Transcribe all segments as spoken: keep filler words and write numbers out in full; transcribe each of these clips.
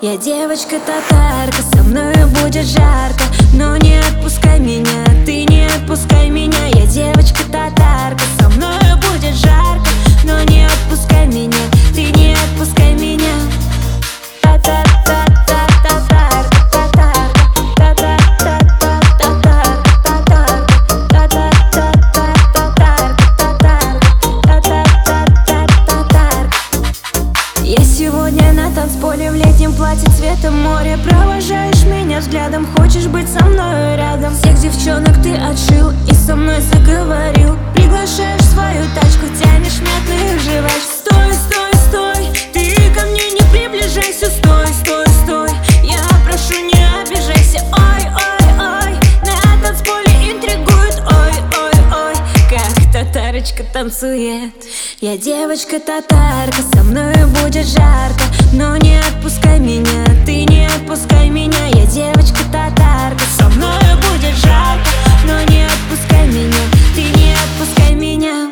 Я девочка-татарка, со мною будет жарко, но не отпускай меня, ты не отпускай меня. Я девочка-татарка, со мною будет жарко, но не отпускай меня, ты не отпускай меня. Я сегодня на танцполе в летнем платье цвета моря. Провожаешь меня взглядом, хочешь быть со мной рядом. Всех девчонок ты отшил и со мной заговорил. Приглашаешь в свою тачку, тянешь мятных жвачек. Стой, стой, стой, ты ко мне не приближайся. Стой, стой, стой, я прошу, не обижайся. Ой, ой, ой, на танцполе интригует. Ой, ой, ой, как татарочка танцует. Я девочка-татарка, со мною будет жарко, но не отпускай меня, ты не отпускай меня. Я девочка-татарка, со мною будет жарко, но не отпускай меня, ты не отпускай меня.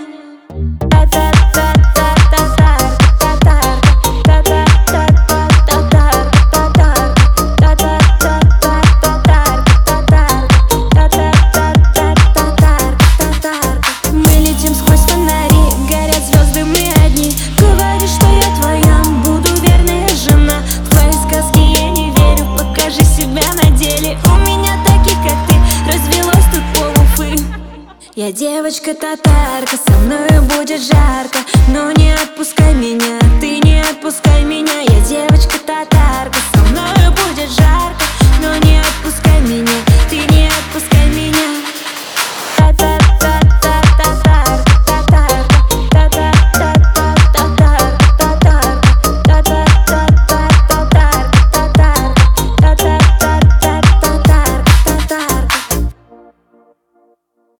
Мы летим сквозь фонари, горят звезды, мы одни. Говоришь, что я твоя, буду верная жена. В твои сказки я не верю, покажи себя на деле. У меня таких, как ты, развелось тут полуфы. Я девочка-татарка, со мною будет жарко, но не отпускай меня,